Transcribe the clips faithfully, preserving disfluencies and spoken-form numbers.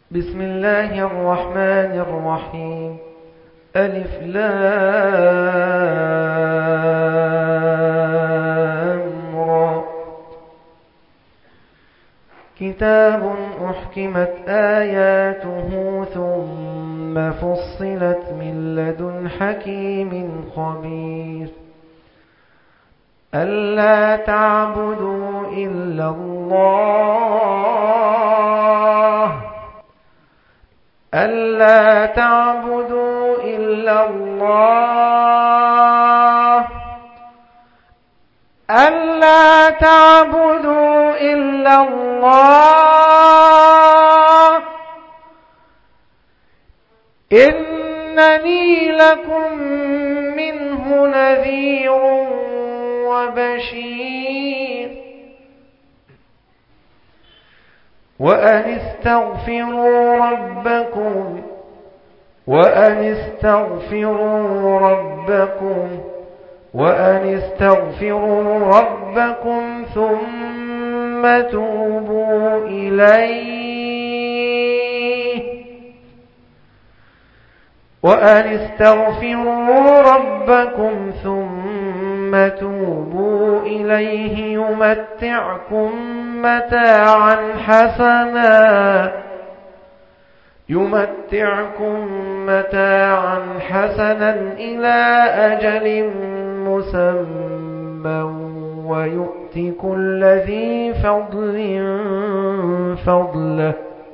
بسم الله الرحمن الرحيم. ألف لام را. كتاب أحكمت آياته ثم فصلت من لدن حكيم خبير. ألا تعبدوا إلا الله ألا تعبدوا إلا الله ألا تعبدوا إلا الله إنني لكم منه نذير وبشير. وأن استغفروا ربكم وأن استغفروا ربكم وأن استغفروا ربكم ثم توبوا إليه وأن استغفروا ربكم ثم توبوا إليه يمتعكم متاعا حسنا يمتعكم متاعا حسنا إلى أجل مسمى ويؤت كل ذي فضل فضله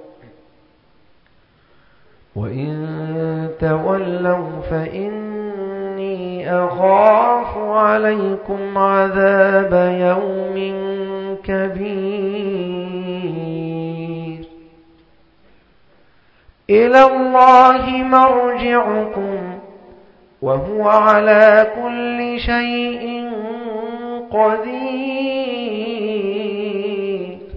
وإن تولوا فإني أخاف عليكم عذاب يوم كبير. إلى الله مرجعكم وهو على كل شيء قدير.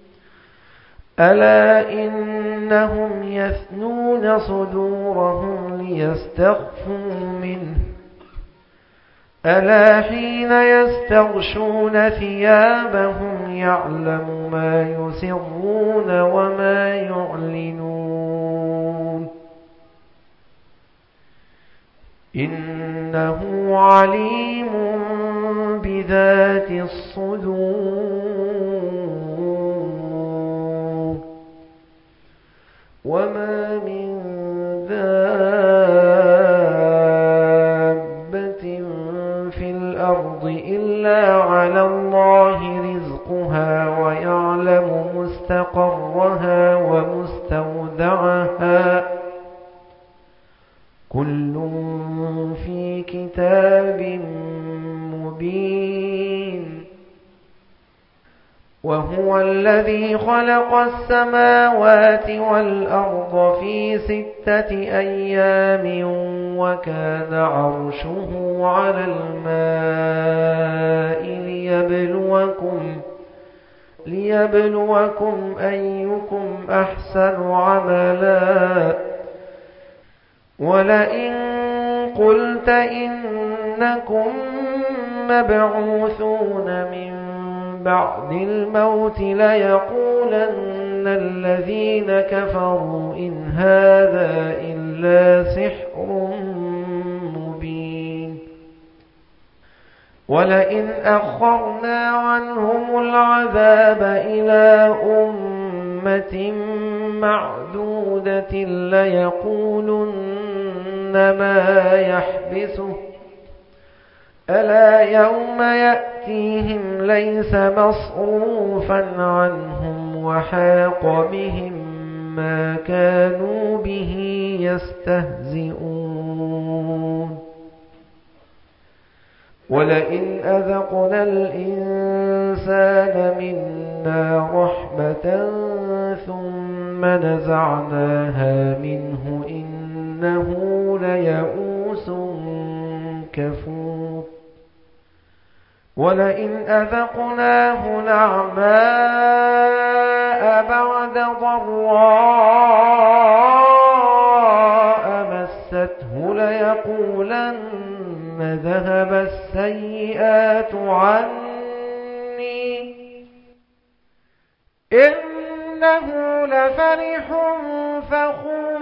ألا إنهم يثنون صدورهم ليستخفوا منه ألا حين يستغشون ثيابهم يعلم ما يسرون وما يعلنون إنه عليم بذات الصدور. وما من دابة في الأرض إلا على الله رزقها ويعلم مستقرها ومستودعها كل في كتاب مبين. وهو الذي خلق السماوات والأرض في ستة أيام وكان عرشه على الماء ليبلوكم ليبلوكم أيكم أحسن عملا. ولئن قلت إنكم مبعوثون من بعد الموت ليقولن الذين كفروا إن هذا إلا سحر مبين. ولئن أخرنا عنهم العذاب إلى أمة معدودة ليقولن ما يحبسه ألا يوم يأتيهم ليس مصروفا عنهم وحاق بهم ما كانوا به يستهزئون. ولئن أذقنا الإنسان منا رحمة ثم نزعناها منه إنه ليئوس كفور. ولئن أذقناه نعماء بعد ضراء مسته ليقولن ذهب السيئات عني إن وإنه لفرح فخور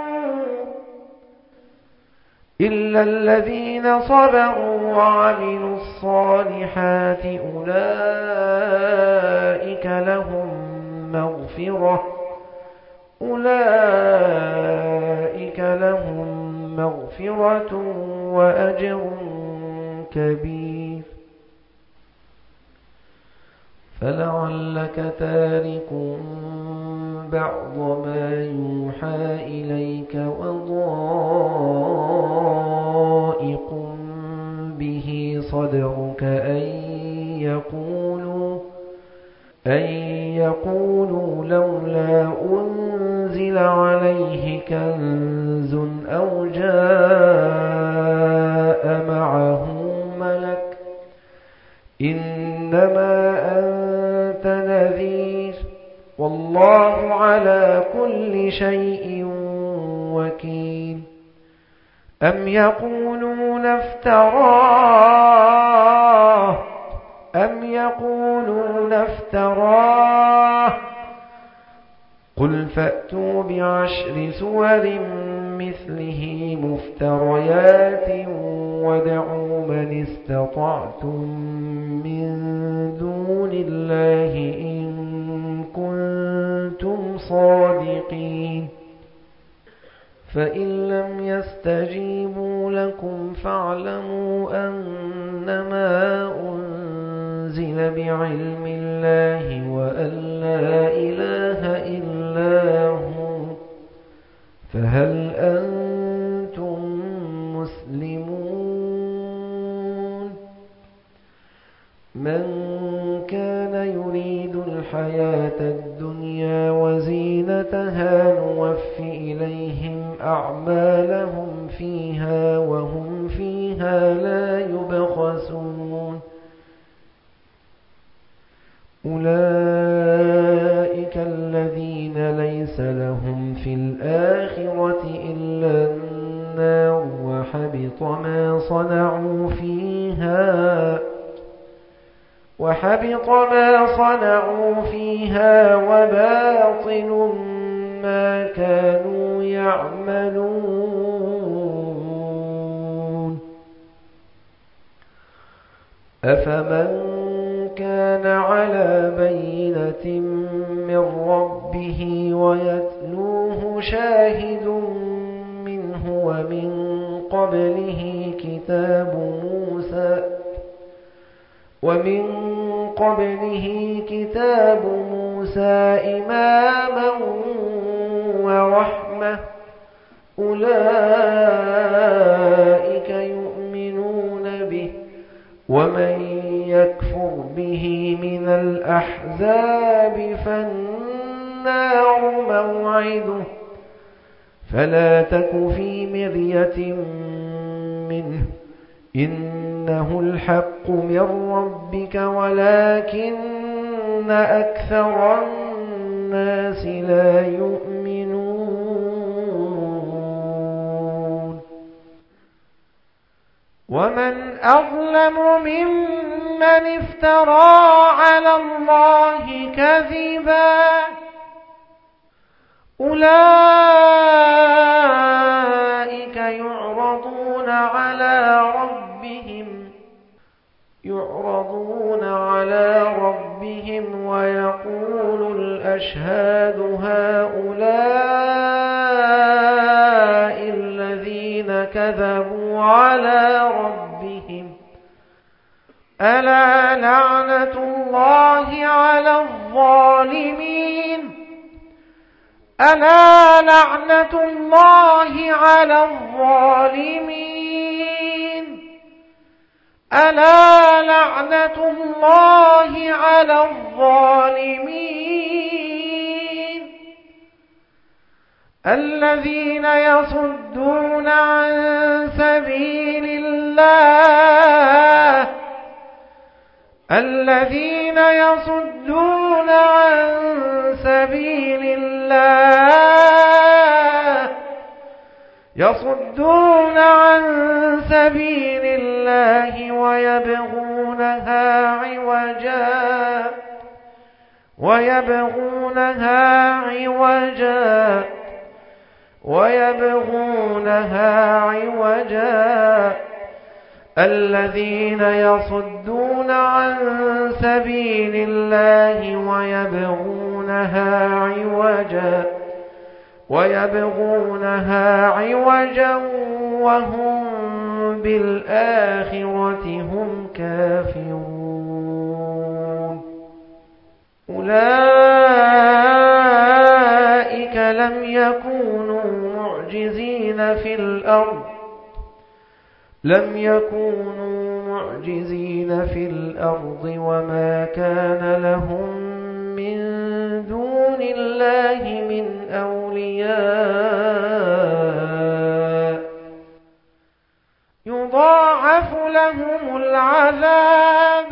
إلا الذين صبروا وعملوا الصالحات أولئك لهم مغفرة أولئك لهم مغفرة وأجر كبير فلعلك تارك بعض ما يوحى إليك وضائق به صدرك أن يقولوا أن يقولوا لولا أنزل عليه كنز أو جاء معه ملك إنما أنت نذير والله على كل شيء وكيل أم يقولون افتراه أم يقولون افتراه قل فأتوا بعشر سور مثله مفتريات وادعوا من استطعتم من دون الله إن كنتم صادقين فإن لم يستجيبوا لكم فاعلموا أنما أنزل بعلم الله وأن لا إله إلا هو فهل أنتم مسلمون من كان يريد الحياة الدنيا وزينتها نوفي إليهم أعمالهم فيها وهم فيها لا يبخسون أولئك الذين ليس لهم في الآخرة إلا النار وحبط ما صنعوا فيها وحبط ما صنعوا فيها وباطل ما كانوا يعملون أفمن كان على بينة من ربه ويتلوه شاهد منه ومن قبله كتاب موسى ومن قبله كتاب موسى إماما ورحمة أولئك يؤمنون به ومن يكفر به من الأحزاب فالنار موعده فلا تك في مرية منه إنه الحق من ربك ولكن أكثر الناس لا يؤمنون ومن أظلم ممن افترى على الله كذبا أولئك يعرضون على ربهم يعرضون على ربهم ويقول الأشهاد هؤلاء الذين كذبوا على ربهم ألا لعنة الله على الظالمين ألا لعنة الله على الظالمين ألا لعنة الله على الظالمين الذين يصدون عن سبيل الله الذين يصدون عن سبيل الله يصدون عن سبيل الله ويبغونها عوجا ويبغونها عوجا ويبغونها عوجا الذين يصدون عن سبيل الله ويبغونها عوجا ويبغونها عوجا وهم بالآخرة هم كافرون أولئك لم يكونوا معجزين في الأرض لم يكونوا معجزين في الأرض وما كان لهم من دون الله من أولياء يضاعف لهم العذاب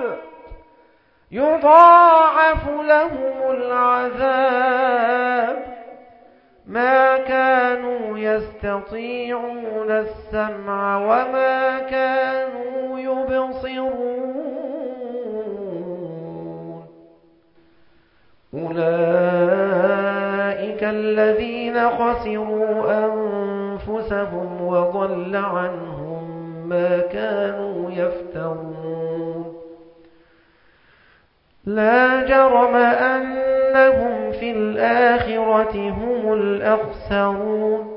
يضاعف لهم العذاب ما كانوا يستطيعون السمع وما كانوا يبصرون أولئك الذين خسروا أنفسهم وضل عنهم ما كانوا يفترون لا جرم أنهم في الآخرة هم الأخسرون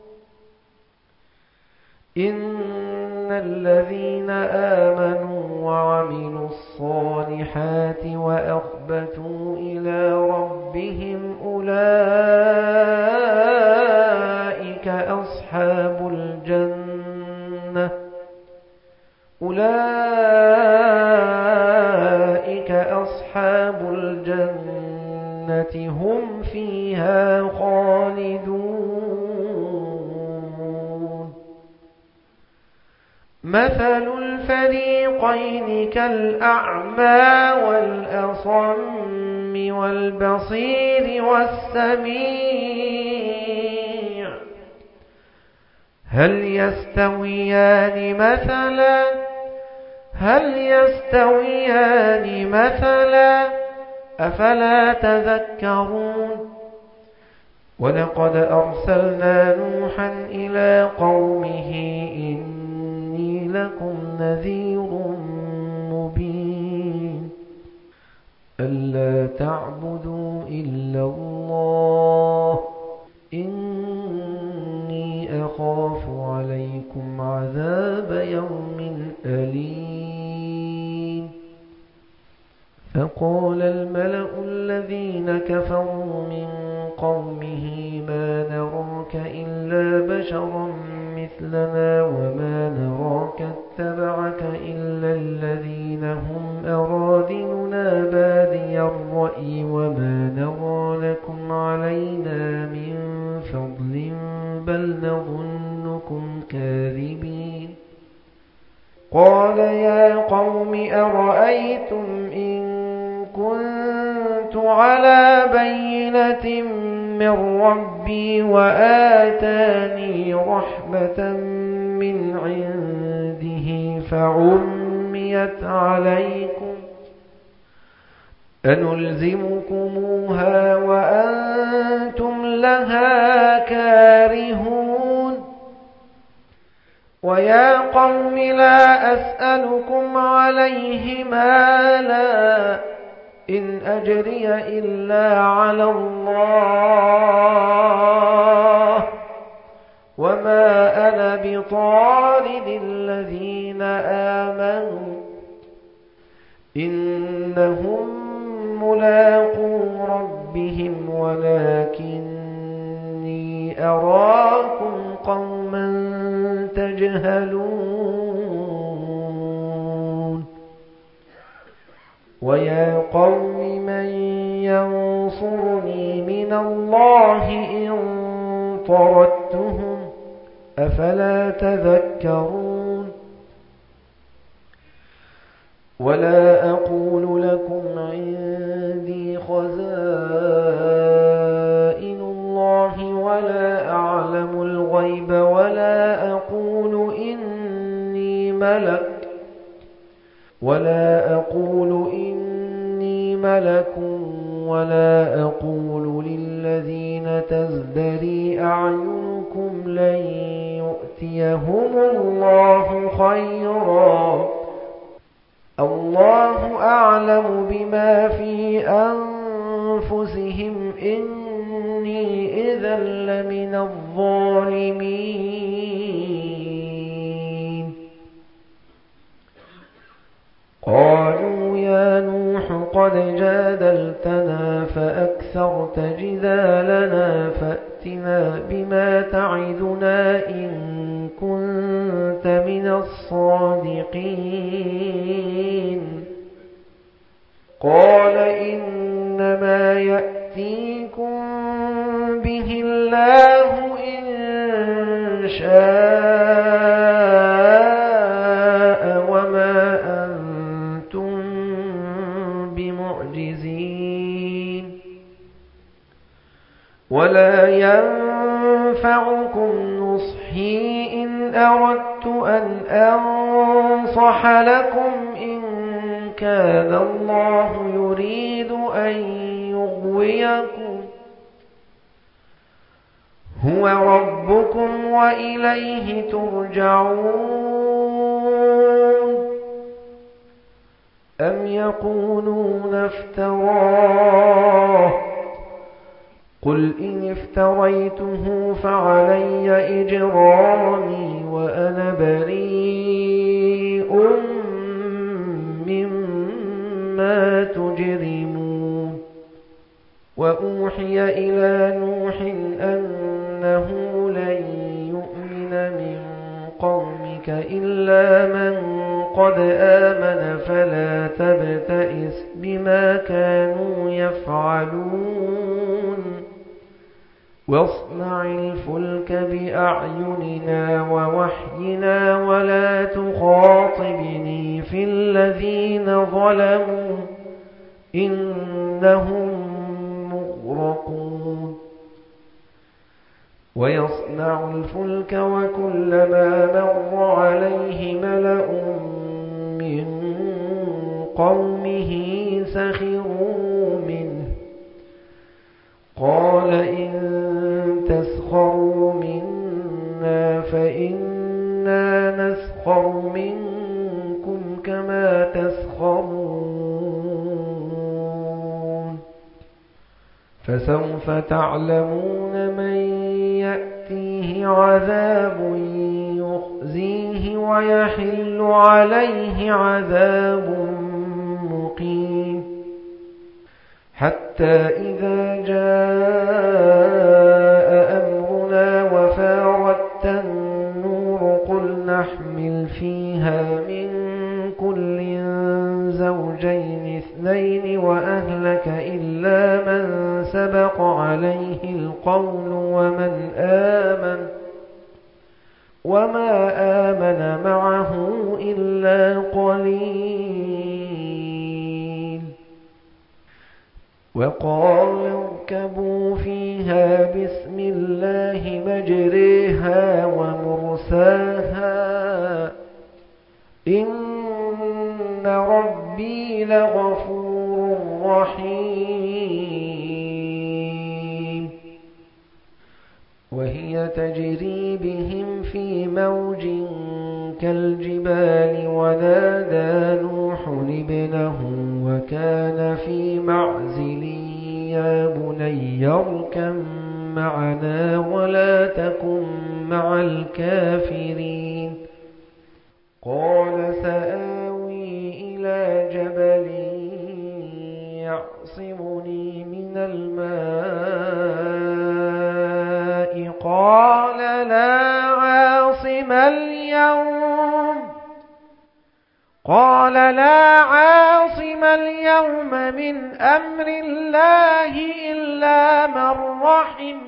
إن الذين آمنوا وعملوا الصالحات وأخبتوا إلى ربهم أولئك أصحاب الجنة أولئك أصحاب الجنة هم فيها خالدون مثل الفريقين كالأعمى والأصم والبصير والسميع هل يستويان مثلا هل يستويان مثلا أفلا تذكرون ولقد أرسلنا نوحا إلى قومه إني لكم نذير مبين ألا تعبدوا إلا الله إني أخاف عليكم عذاب يوم أليم فقال الملأ الذين كفروا من قومه ما نراك إلا بشرا مثلنا وما نراك اتبعك إلا الذين هم أراذلنا بادي الرأي وما نرى لكم علينا من فضل بل نظنكم كاذبين قال يا قوم أرأيتم إن كنت على بينة من ربي وآتاني رحمة من عنده فعميت عليكم أنلزمكموها وأنتم لها كارهون ويا قوم لا أسألكم عليه مالا إن أجري إلا على الله وما أنا بطارد الذين آمنوا إنهم ملاقو ربهم ولكني أراكم قوما تجهلون ويا قوم من ينصرني من الله إن طردتهم أفلا تذكرون ولا أقول لكم عندي خزائن الله ولا أعلم الغيب ولا أقول إني ملك ولا أقول إني ملك ولا أقول للذين تزدري أعينكم لن يؤتيهم الله خيرا الله أعلم بما في أنفسهم إني إذا لمن الظالمين قالوا يا نوح قد جادلتنا فأكثرت جدالنا فأتنا بما تعدنا إن كنت من الصادقين قال إنما يأتيكم به الله إن شاء وما أنتم بمعجزين ولا ينفعكم نصحي إن أردت أن أنصح لكم إن كان الله يريد أن يغويكم هو ربكم وإليه ترجعون أم يقولون افتراه قل إن افتريته فعلي إجرامي وأنا بريء مما تجرمون وأوحي إلى نوح أنه لن يؤمن من قومك إلا من قد آمن فلا تبتئس بما كانوا يفعلون واصنع الفلك بأعيننا ووحينا ولا تخاطبني في الذين ظلموا إنهم مغرقون ويصنع الفلك وكلما مر عليه ملأ من قومه سخروا منه قال إن تسخروا منا فإنا نسخر منكم كما تسخرون فسوف تعلمون من يأتيه عذاب يخزيه ويحل عليه عذاب مقيم حتى إذا جاء أمرنا وفارت النور قل نحمل فيها من كل زوجين اثنين وأهلك إلا من سبق عليه القول ومن آمن وما آمن معه إلا قليل وقالوا اركبوا فيها بسم الله مجريها ومرساها إن ربي لغفور رحيم وهي تجري بهم في موج كالجبال ونادى نوح ابنه وكان في معزل يا بني اركب معنا ولا تكن مع الكافرين قال سآوي إلى جبل يعصمني من الماء قال لا عاصم اليوم قال لا عاصم اليوم من أمر الله إلا من رحم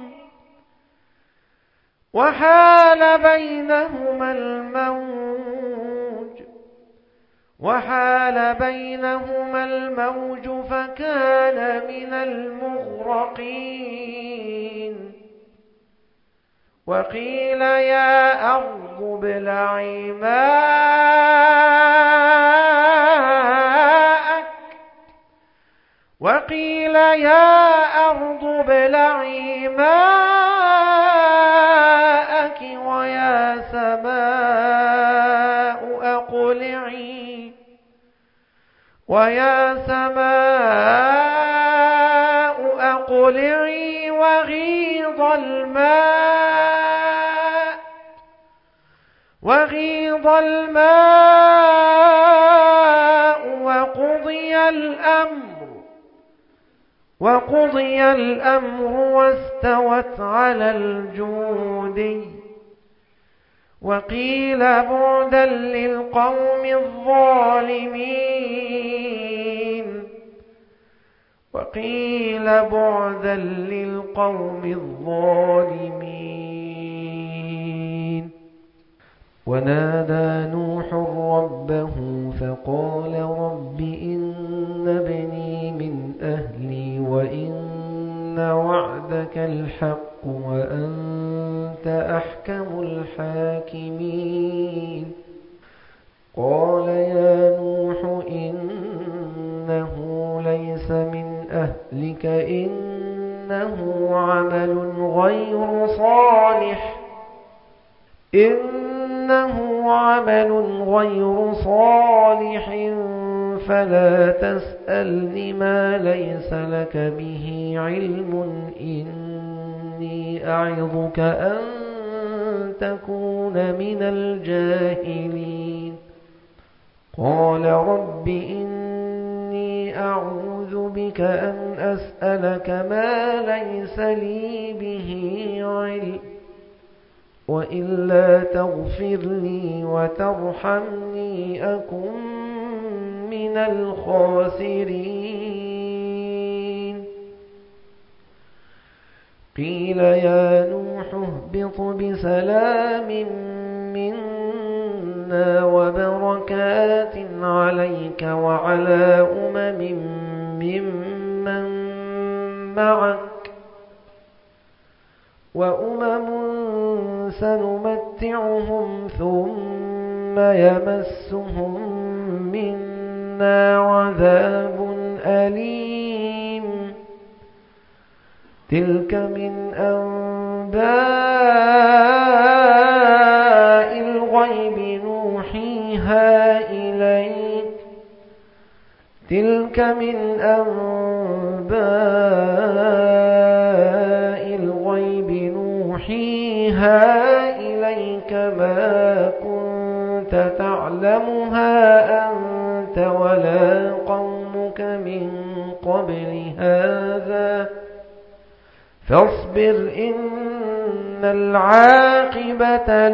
وحال بينهما الموج وحال بينهما الموج فكان من المغرقين وقيل يا أرض ابلعي ماءك وقيل يا أرض ابلعي ماءك ويا سماء أقلعي ويا سماء أقلعي وغيض الماء وغيض الماء وقضي الأمر وقضي الأمر واستوت على الجودي وقيل بعدا للقوم الظالمين وقيل بعدا للقوم الظالمين ونادى نوح ربه فقال رب إن ابني من أهلي وإن وعدك الحق وأنت أحكم الحاكمين قال يا نوح إنه ليس من أهلك إنه عمل غير صالح إنه عمل غير صالح فلا تسألني ما ليس لك به علم إني أعظك أن تكون من الجاهلين قال رب إني أعوذ بك أن أسألك ما ليس لي به علم وإلا تغفر لي وترحمني أكن من الخاسرين قيل يا نوح اهبط بسلام منا وبركات عليك وعلى أمم ممن معك وأمم سنمتعهم ثم يمسهم منا عذاب أليم تلك من أنباء الغيب نوحيها إليك تلك من أنباء الغيب نوحيها إليك ما كنت تعلمها أنت ولا قومك من قبل هذا فاصبر إن العاقبة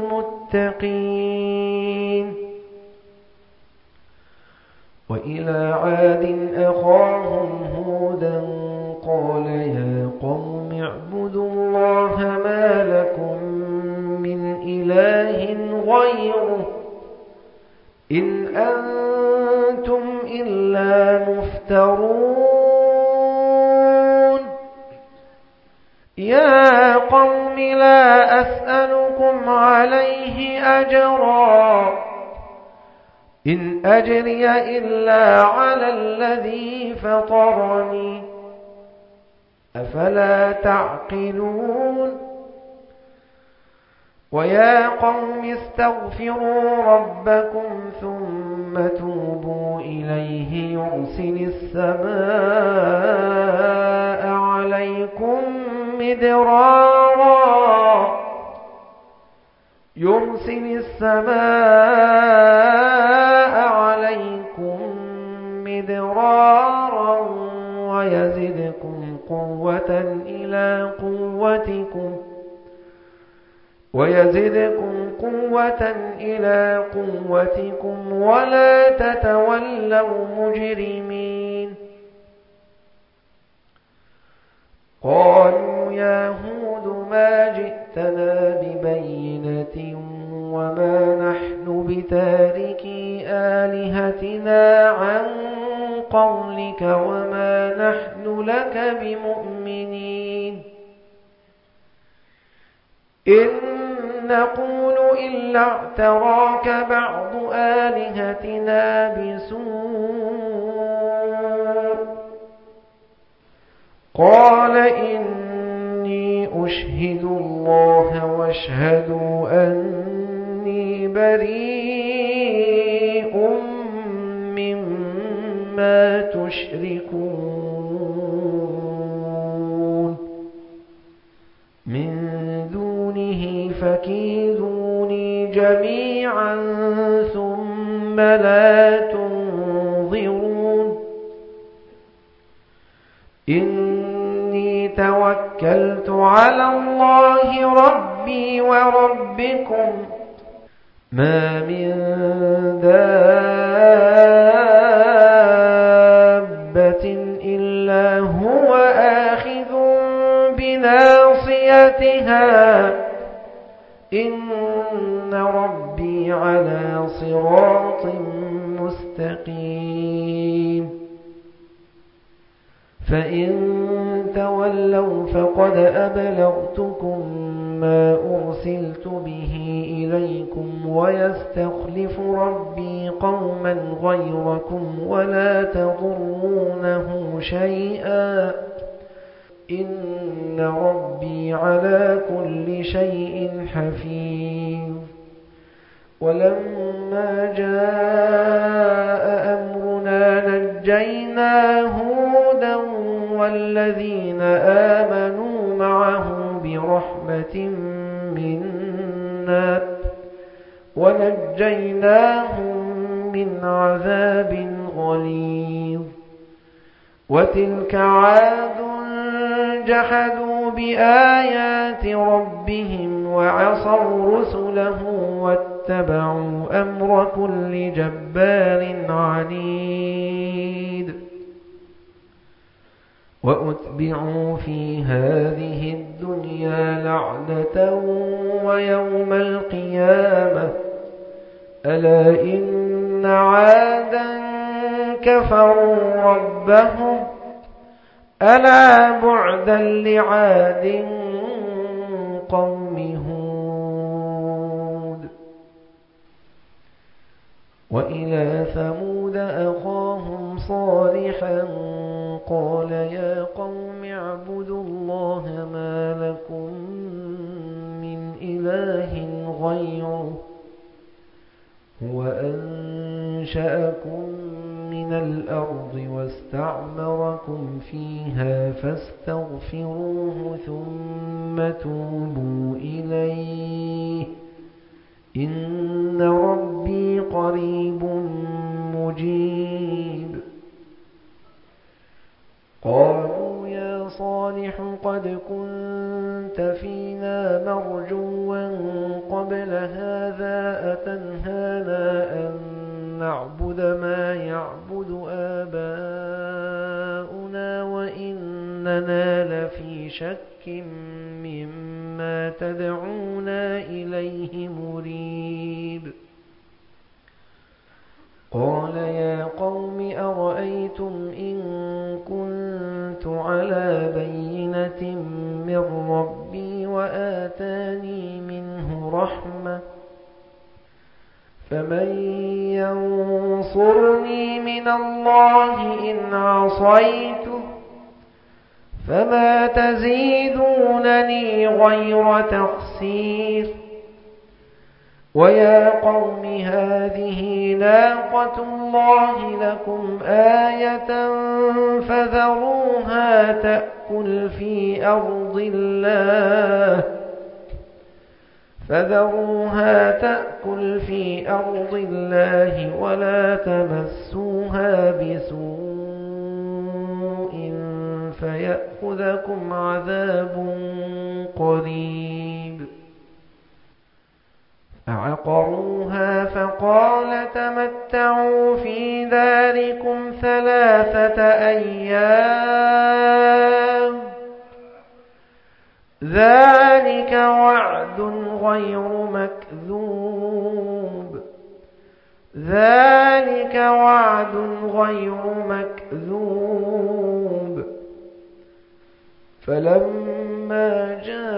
للمتقين وإلى عاد أخاهم هودا قال يا قوم اعبدوا الله ما لكم من إله غيره إن أنتم إلا مفترون يا قوم لا أسألكم عليه أجرا إن أجري إلا على الذي فطرني أفلا تعقلون ويا قوم استغفروا ربكم ثم توبوا إليه يرسل السماء عليكم مدرارا يرسل السماء عليكم مدرارا ويزدكم قوة إلى قوتكم ويزدكم قوة إلى قوتكم ولا تتولوا مجرمين قالوا يا هود ما جئتنا ببينة وما نحن بتاركي آلهتنا عن قولك وما نحن لك بمؤمنين إن نقول إلا اعتراك بعض آلهتنا بسوء قال إني أشهد الله واشهدوا أني بريء مما تشركون من دونه فكيدوني جميعا ثم لا تنظرون إني توكلت على الله ربي وربكم ما من دابة إلا هو آخذ بناصيتها إن ربي على صراط مستقيم فإن تولوا فقد أبلغتكم ما أرسلت به إليكم ويستخلف ربي قوما غيركم ولا تضرونه شيئا إن ربي على كل شيء حفيظ ولما جاء أمرنا نجينا هودا والذين آمنوا معه برحمة منا ونجيناهم من عذاب غليظ وتلك عاد جحدوا بآيات ربهم وعصوا رسله واتبعوا أمر كل جبار عنيد وأتبعوا في هذه الدنيا لعنة ويوم القيامة ألا إن عادا كفروا ربهم ألا بعدا لعاد قوم هود وإلى ثمود أخاهم صالحا قال يا قوم اعبدوا الله ما لكم من إله غيره هو أنشأكم من الأرض واستعمركم فيها فاستغفروه ثم توبوا إليه إن ربي قريب مجيب قالوا يا صالح قد كنت فينا مرجوا قبل هذا أتنهانا أن نعبد ما يعبد آباؤنا وإننا لفي شك مما تدعونا إليه مريب قال يا قوم أرأيتم إن كنت على بينة من ربي وآتاني منه رحمة فمن ينصرني من الله إن عصيته فما تزيدونني غير تخسير ويا قوم هذه ناقة الله لكم آية فذروها تأكل في أرض الله فذروها تأكل في أرض الله ولا تمسوها بسوء فيأخذكم عذاب قريب فعقروها فقال تمتعوا في داركم ثلاثة أيام ذلك وعد غير مكذوب ذلك وعد غير مكذوب فلما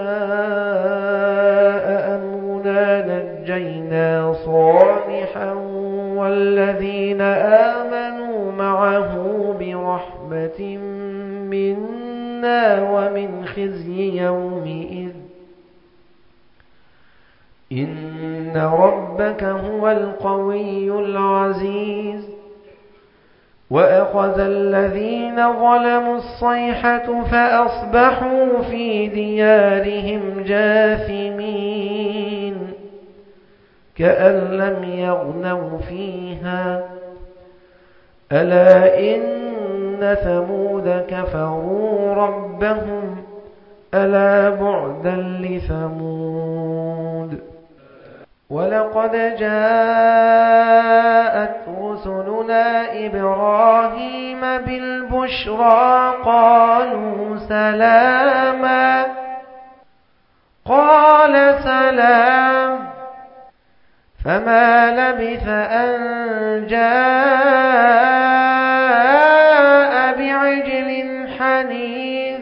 جاء أمرنا نجينا صالحا والذين آمنوا معه برحمة منا الدنيا ومن خزي يومئذ إن ربك هو القوي العزيز وأخذ الذين ظلموا الصيحة فأصبحوا في ديارهم جاثمين كأن لم يغنوا فيها ألا إن ثمود كفروا ربهم ألا بعدا لثمود ولقد جاءت رسلنا إبراهيم بالبشرى قالوا سلاما قال سلام فما لبث أن جاء بعجل حنيذ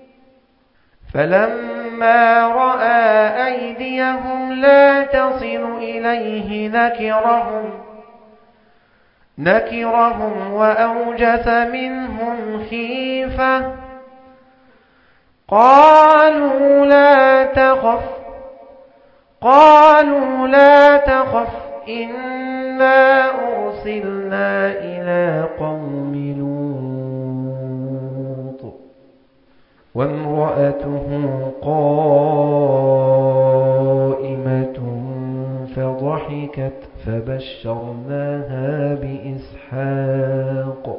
فلما رأى أيديهم لا تصل إليه نكرهم نكرهم وأوجس منهم خيفة قالوا لا تخف قالوا لا تخف إنا أرسلنا إلى قوم لوط وامرأته قائمة فضحكت فبشرناها بإسحاق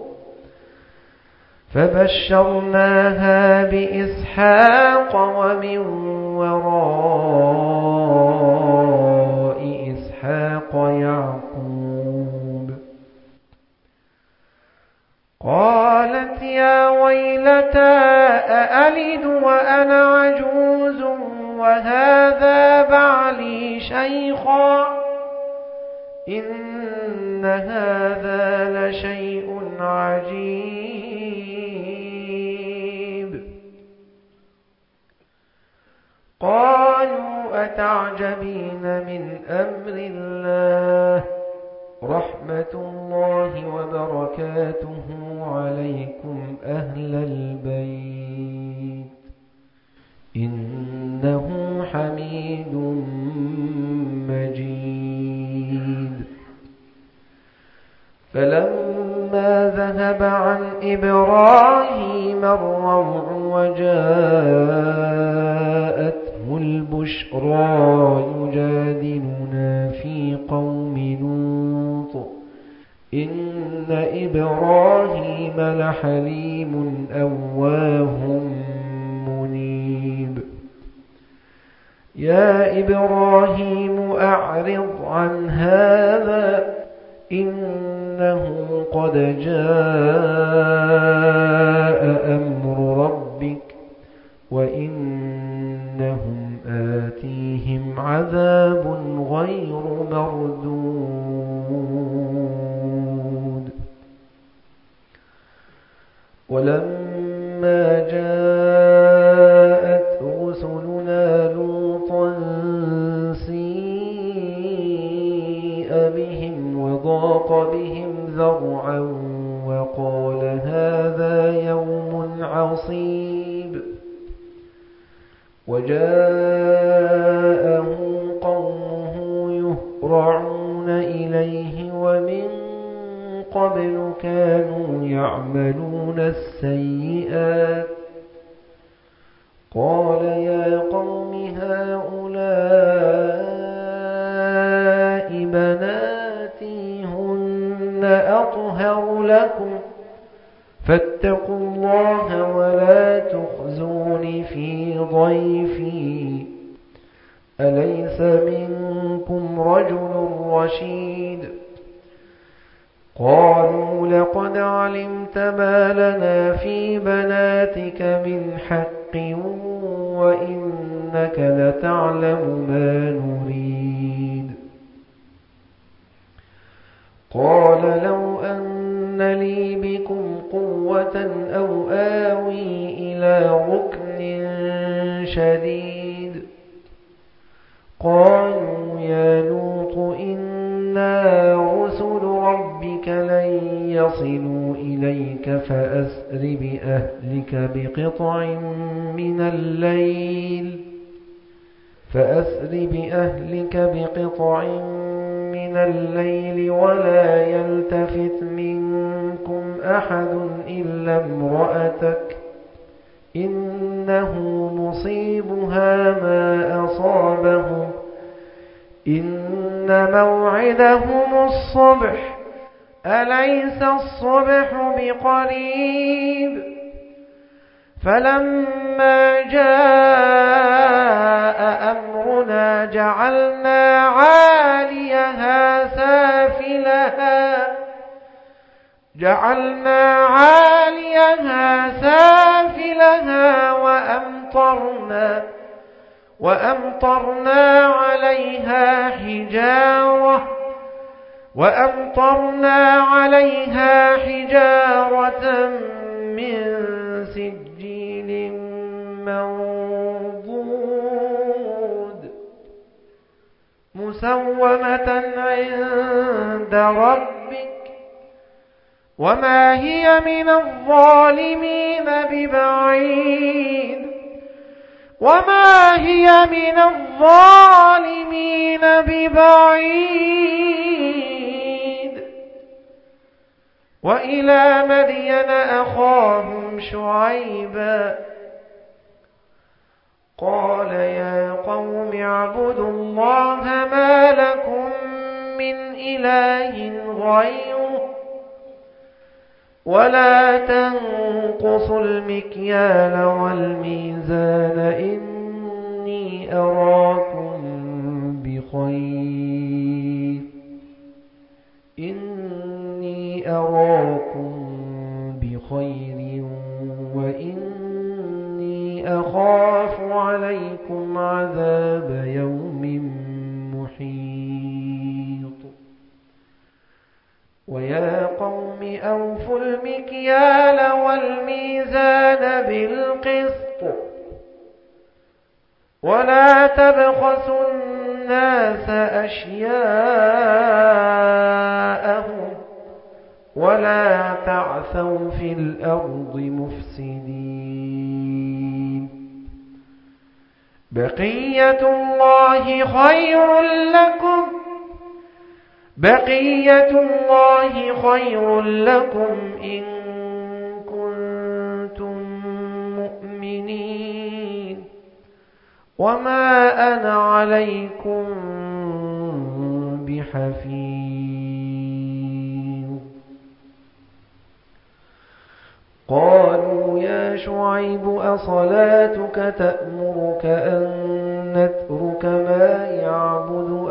فبشرناها بإسحاق ومن وراء إسحاق يعقوب قالت يا ويلتى أألد وأنا عجوز وهذا بعلي شيخا إن هذا لشيء عجيب قالوا أتعجبين من أمر الله رحمة الله وبركاته عليكم أهل البيت إنه حميد مجيد فلما ذهب عن إبراهيم الروع وجاءته البشرى يجادلنا في قوم لوط إن إبراهيم لحليم أواه منيب يا إبراهيم أعرض عن هذا إنه قد جاء أمر ربك وإنهم آتيهم عذاب غير مردود ولما جاءت رسلنا لوطا سيء بهم وضاق بهم ذرعا وقال هذا يوم عصيب وجاءه قومه يهرعون إليه ومن قبل كانوا يعملون السيئات قال يا قوم هؤلاء بناتي هن أطهر لكم فاتقوا الله ولا تخزون في ضيفي أليس منكم رجل رشيد قالوا لقد علمت ما لنا في بناتك من حق وإنك لتعلم ما نريد قال لو أن لي بكم قوة أو آوي إلى ركن شديد قالوا يا لوط إنا رسل ربك لن يصلوا إليك فأسر بأهلك بقطع من الليل فأسر بأهلك بقطع من الليل ولا يلتفت منكم أحد إلا امرأتك إنه مصيبها ما أصابهم إن موعدهم الصبح أليس الصبح بقريب فلما جاء أمرنا جعلنا عاليها سافلها جعلنا عاليها سافلها وأمطرنا وأمطرنا عليها حجارة وأمطرنا عليها حجارة من سجيل منضود مسومة عند ربك وما هي من الظالمين ببعيد وما هي من الظالمين ببعيد وإلى مدين أخاهم شعيبا قال يا قوم اعبدوا الله ما لكم من إله غيره ولا تنقصوا المكيال والميزان إني أراكم بخير إني أراكم بخير وإني أخاف عليكم عذاب يوم محيط ويا قوم أوفوا المكيال والميزان بالقسط ولا تبخسوا الناس أشياءهم ولا تعثوا في الأرض مفسدين بقية الله خير لكم بقية الله خير لكم إن كنتم مؤمنين وما أنا عليكم بحفيظ قالوا يا شعيب أصلاتك تأمرك أن نترك ما يعبد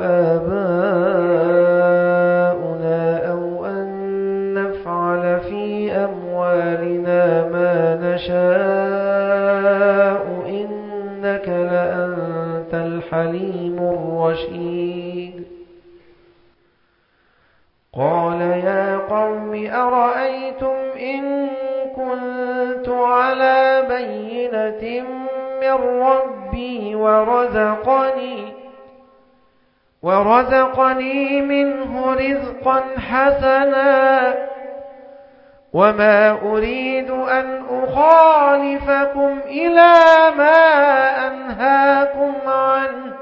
آباؤنا أو أن نفعل في أموالنا ما نشاء إنك لأنت الحليم الرشيد قال يا قوم أرأيتم إن كنت على بينة من ربي ورزقني ورزقني منه رزقا حسنا وما أريد أن أخالفكم إلى ما أنهاكم عنه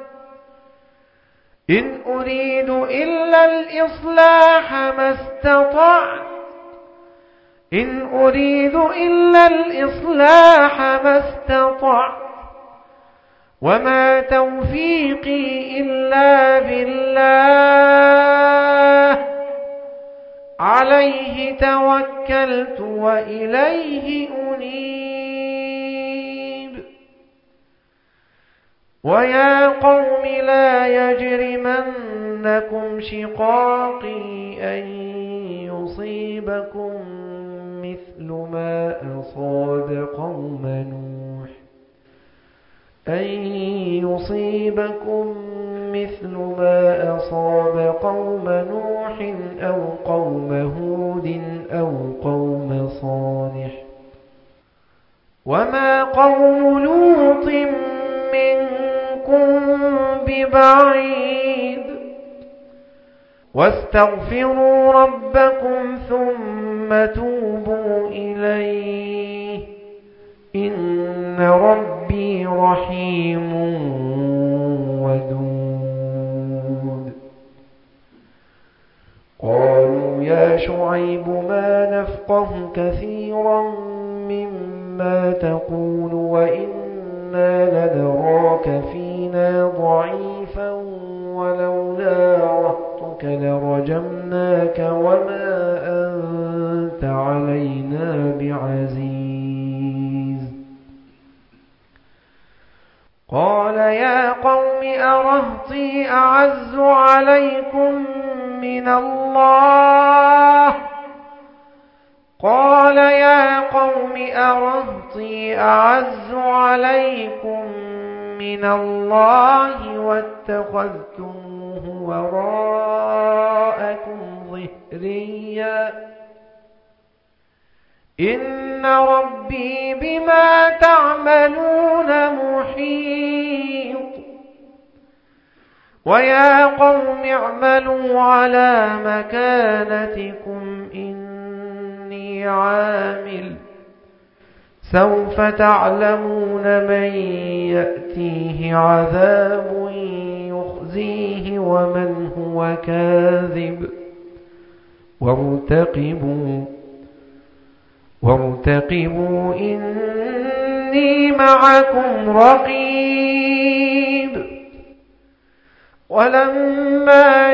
إن أريد إلا الإصلاح ما استطعت إن أريد إلا الإصلاح ما استطعت وما توفيقي إلا بالله عليه توكلت وإليه أنيب ويا قوم لا يجرمنكم شقاقي أن يصيبكم مثل ما أصاب قوم نوح أن يصيبكم مثل ما أصاب قوم نوح أو قوم هود أو قوم صالح وما قوم لوط منكم ببعيد واستغفروا ربكم ثم توبوا إليه إن ربي رحيم ودود. قالوا يا شعيب ما نفقه كثيرا مما تقول وإنا لنراك فينا ضعيفا ولولا رهطك لرجمناك وما أنت علينا بعزيز. قال يا قوم أرهطي أعز عليكم من الله قال يا قوم أرهطي أعز عليكم من الله واتخذتموه وراءكم ظهريا إن ربي بما تعملون محيط. ويا قوم اعملوا على مكانتكم إني عامل سوف تعلمون من يأتيه عذاب يخزيه ومن هو كاذب وارتقبوا وارتقبوا إني معكم رقيب. ولما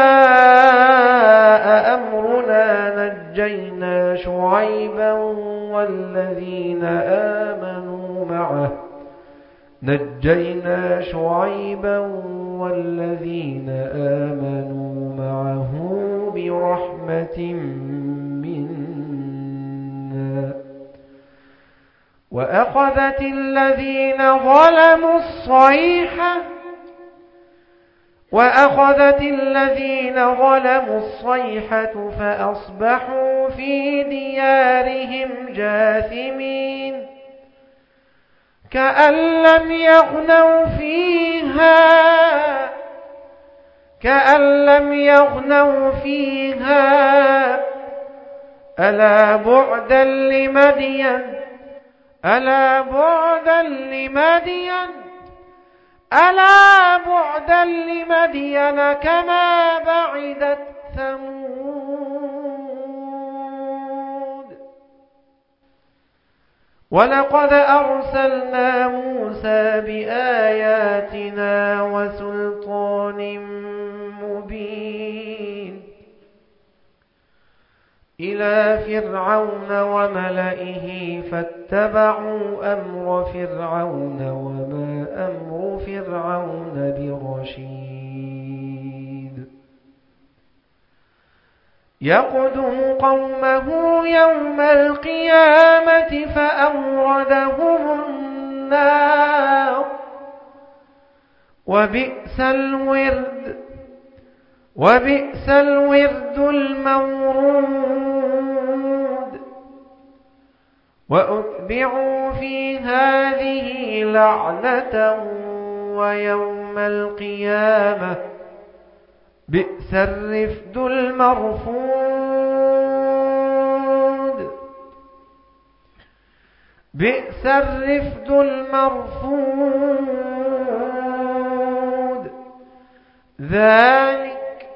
جاء أمرنا نجينا شعيبا والذين آمنوا معه نجينا شعيبا والذين آمنوا معه برحمة منا وأخذت الذين ظلموا الصيحة وأخذت الذين ظلموا الصيحة فأصبحوا في ديارهم جاثمين كأن لم يغنوا فيها كأن لم يغنوا فيها ألا بعدا لمدين ألا بعدا لمدين ألا بعدا لمدين كما بعدت ثمود. ولقد أرسلنا موسى بآياتنا وسلطان مبين إلى فرعون وملئه فاتبعوا أمر فرعون وما أمر فرعون برشيد. يقدم قومه يوم القيامة فأوردهم النار وبئس الورد وبئس الورد المورود. وأتبعوا في هذه لعنة ويوم القيامة بئس الرفد المرفود بئس الرفد المرفود. ذلك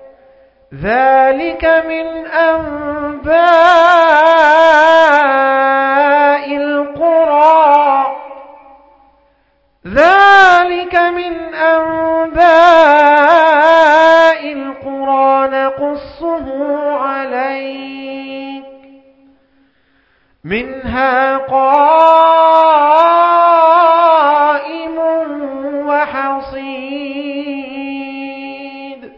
ذلك من أنباء القرى ذلك من أنباء القرى نقصه عليك منها قائم وحصيد.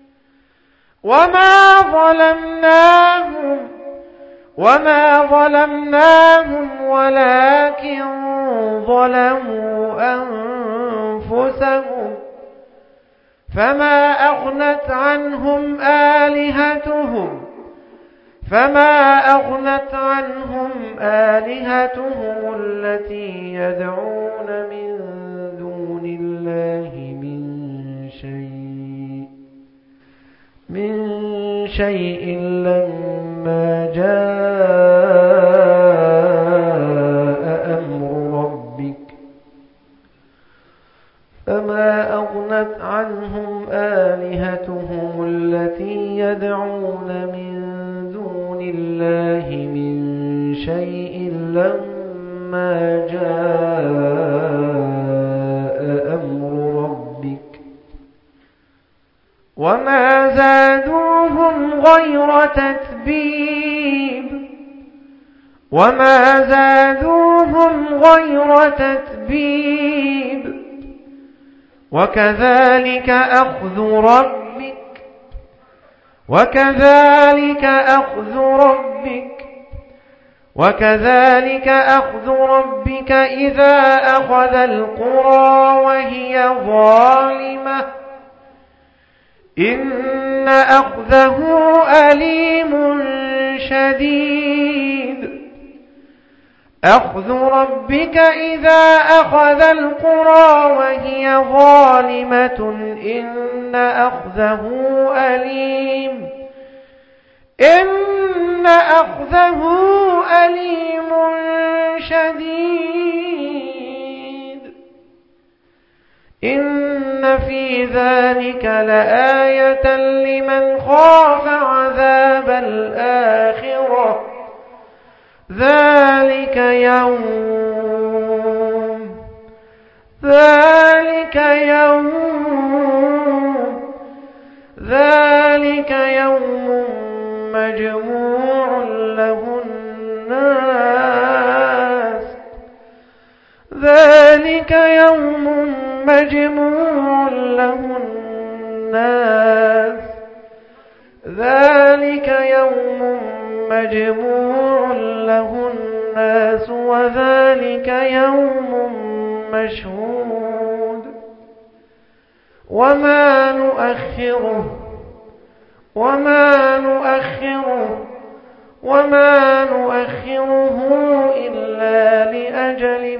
وما ظلمناهم وما ظلمناهم ولكن ظلموا أنفسهم فما أغنت عنهم آلهتهم فما أغنت عنهم آلهتهم التي يدعون من دون الله من شيء من شيء لما جاء أمر أغنت عنهم آلهتهم التي يدعون من دون الله من شيء لما جاء أمر ربك وما زادوهم غير تتبيب وما زادوهم غير تتبيب وكذلك أخذ ربك وكذلك أخذ ربك وكذلك أخذ ربك إذا أخذ القرى وهي ظالمة إن أخذه أليم شديد أخذ ربك إذا أخذ القرى وهي ظالمة إن أخذه أليم إن أخذه أليم شديد إن في ذلك لآية لمن خاف عذاب الآخرة ذلك يوم ذلك يوم ذلك يوم مجموع له الناس ذلك يوم مجموع له الناس ذلك يوم مجموع له الناس وذلك يوم مشهود وما نؤخره وما نؤخره وما نؤخره إلا لأجل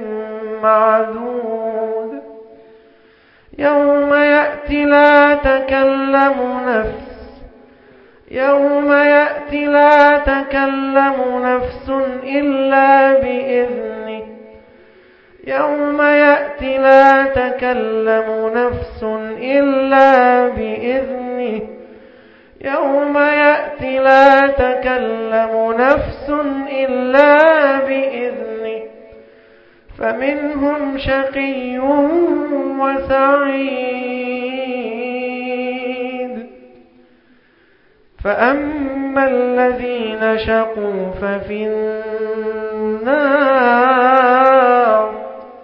معدود يوم يأتي لا تكلم نفس يوم يأتي لا تكلم نفس إلا بإذنه يوم يأتي لا تكلم نفس إلا بإذنه يوم يأتي لا تكلم نفس إلا بإذنه فمنهم شقي وسعيد فأما الذين شقوا ففي النار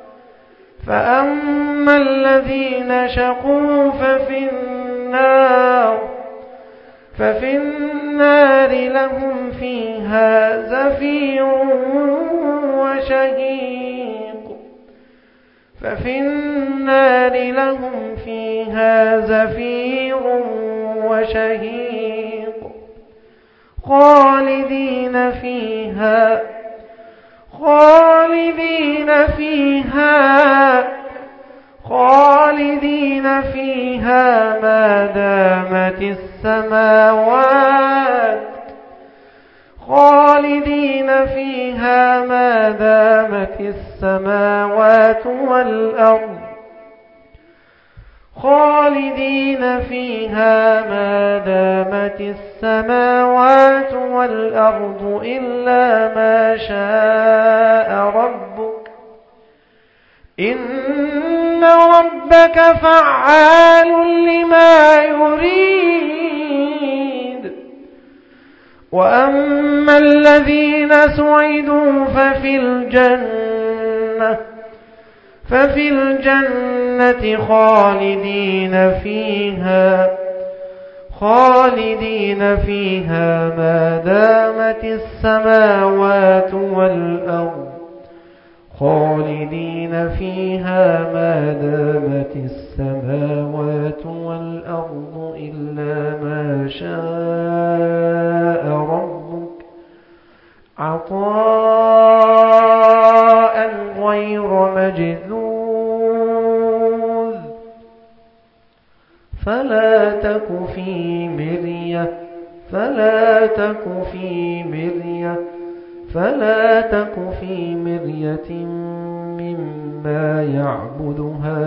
فأما الذين شقوا ففي النار ففي النار لهم فيها زفير وشهيق ففي النار لهم فيها زفير وشهيق خالدين فيها خالدين فيها خالدين فيها ما دامت السماوات خالدين فيها ما دامت السماوات والأرض خالدين فيها ما دامت السماوات والأرض إلا ما شاء ربك إن ربك فعال لما يريد وأما الذين سعدوا ففي الجنة ففي الجنة خالدين فيها خالدين فيها ما دامت السماوات والأرض خالدين فيها ما دامت السماوات والأرض إلا ما شاء ربك عطاء غير مجذوذ فلا تك في مرية فلا تك في مرية فلا تك في مرية مما يعبد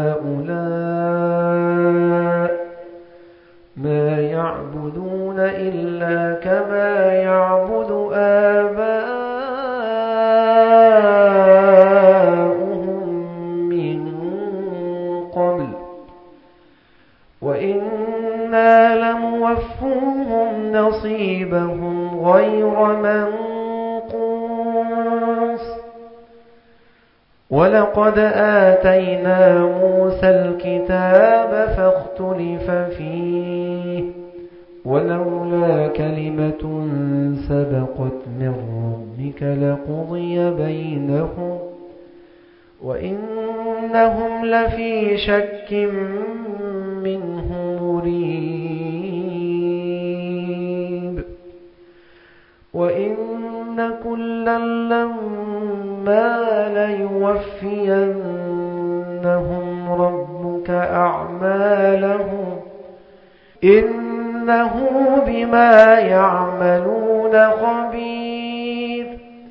هؤلاء ما يعبدون إلا كما يعبد آباؤهم من قبل وإنا لموفوهم نصيبهم غير منقوص ولقد آتينا موسى الكتاب فاختلف فيه ولولا كلمة سبقت من ربك لقضي بينهم وإنهم لفي شك منه مريب وإن كلا لما ليوفينهم ربك أعمالهم إنه بما يعملون خبير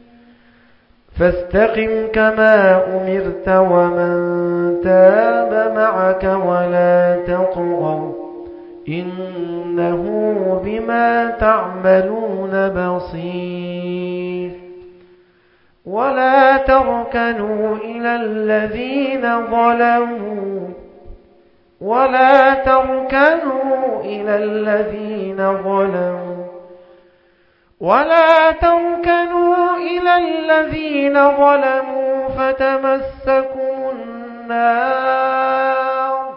فاستقم كما أمرت ومن تاب معك ولا تطغوا إنه بما تعملون بصير ولا تركنوا إلى الذين ظلموا ولا تركنوا إلى الذين ظلموا ولا تركنوا إلى الذين ظلموا فتمسكم النار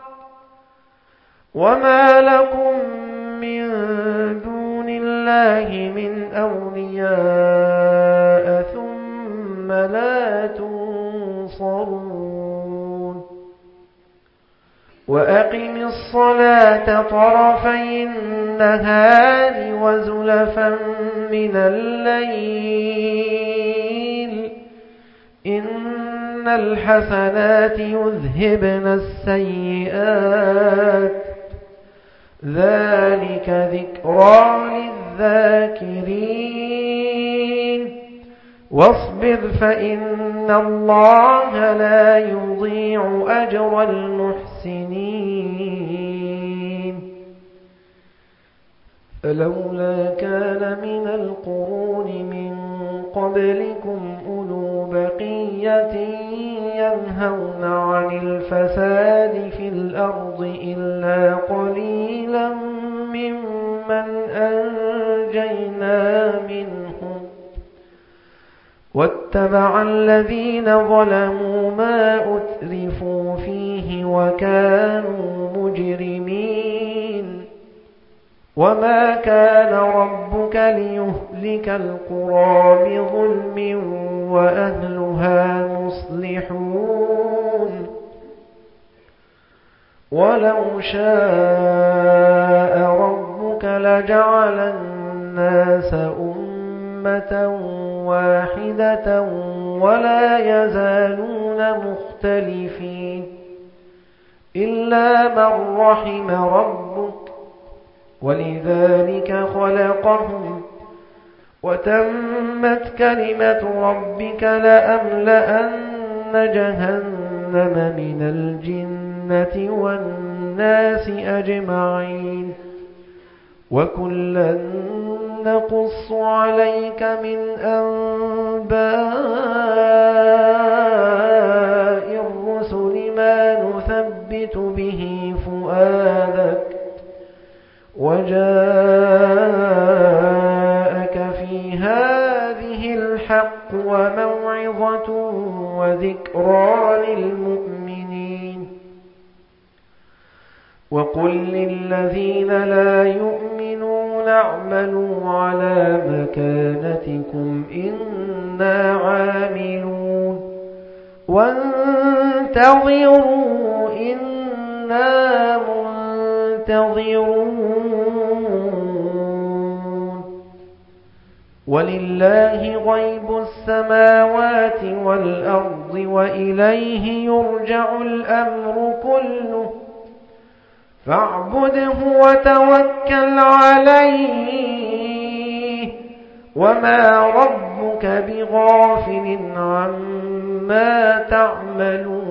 وما لكم من دون الله من أولياء ثم لا تنصرون وأقم الصلاة طرفي النهار وزلفا من الليل إن الحسنات يذهبن السيئات ذلك ذكرى للذاكرين واصبر فإن الله لا يضيع أجر المحسنين فلولا كان من القرون من قبلكم أولو بقية ينهون عن الفساد في الأرض إلا قليلا ممن أنجينا منهم واتبع الذين ظلموا ما أترفوا فيه وكانوا مجرمين وما كان ربك ليهلك القرى بظلم وأهلها مصلحون ولو شاء ربك لجعل الناس أمة واحدة ولا يزالون مختلفين إلا من رحم ربك ولذلك خلقهم وتمت كلمة ربك لأملأن جهنم من الجنة والناس أجمعين وكلا نقص عليك من أنباء الرسل ما نثبت به فؤادك وجاءك في هذه الحق وموعظة وذكرى للمؤمنين وقل للذين لا يؤمنون اعملوا على مكانتكم إنا عاملون وانتظروا إنا منتظرون ولله غيب السماوات والأرض وإليه يرجع الأمر كله فاعبده وتوكل عليه وما ربك ربك بغافل عما تعملون